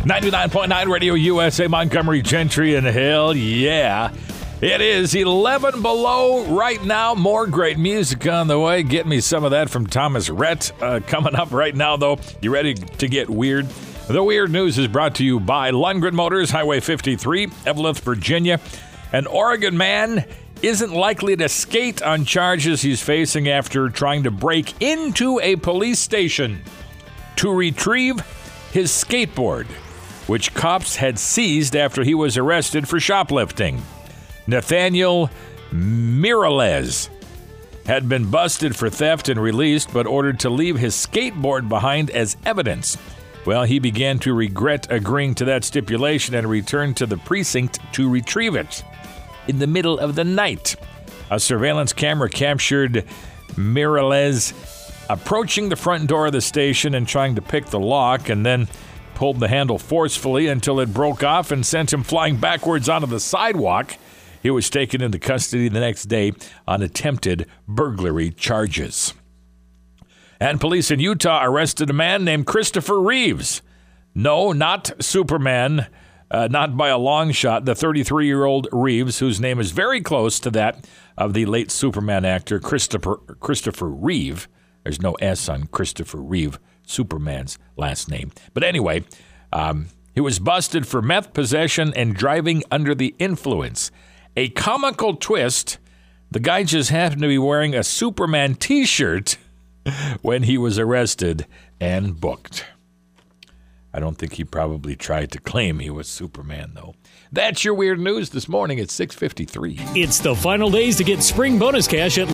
99.9 Radio USA, Montgomery Gentry, and hell yeah. It is 11 below right now. More great music on the way. Get me some of that from Thomas Rhett coming up right now, though. You ready to get weird? The weird news is brought to you by Lundgren Motors, Highway 53, Evelyn, Virginia. An Oregon man isn't likely to skate on charges he's facing after trying to break into a police station to retrieve his skateboard, which cops had seized after he was arrested for shoplifting. Nathaniel Miralez had been busted for theft and released, but ordered to leave his skateboard behind as evidence. Well, he began to regret agreeing to that stipulation and returned to the precinct to retrieve it. In the middle of the night, a surveillance camera captured Miralez approaching the front door of the station and trying to pick the lock, and then pulled the handle forcefully until it broke off and sent him flying backwards onto the sidewalk. He was taken into custody the next day on attempted burglary charges. And police in Utah arrested a man named Christopher Reeves. No, not Superman, not by a long shot. The 33-year-old Reeves, whose name is very close to that of the late Superman actor Christopher Reeve. There's no S on Christopher Reeve, Superman's last name. But anyway, he was busted for meth possession and driving under the influence. A comical twist, the guy just happened to be wearing a Superman T-shirt when he was arrested and booked. I don't think he probably tried to claim he was Superman, though. That's your weird news this morning at 6:53. It's the final days to get spring bonus cash at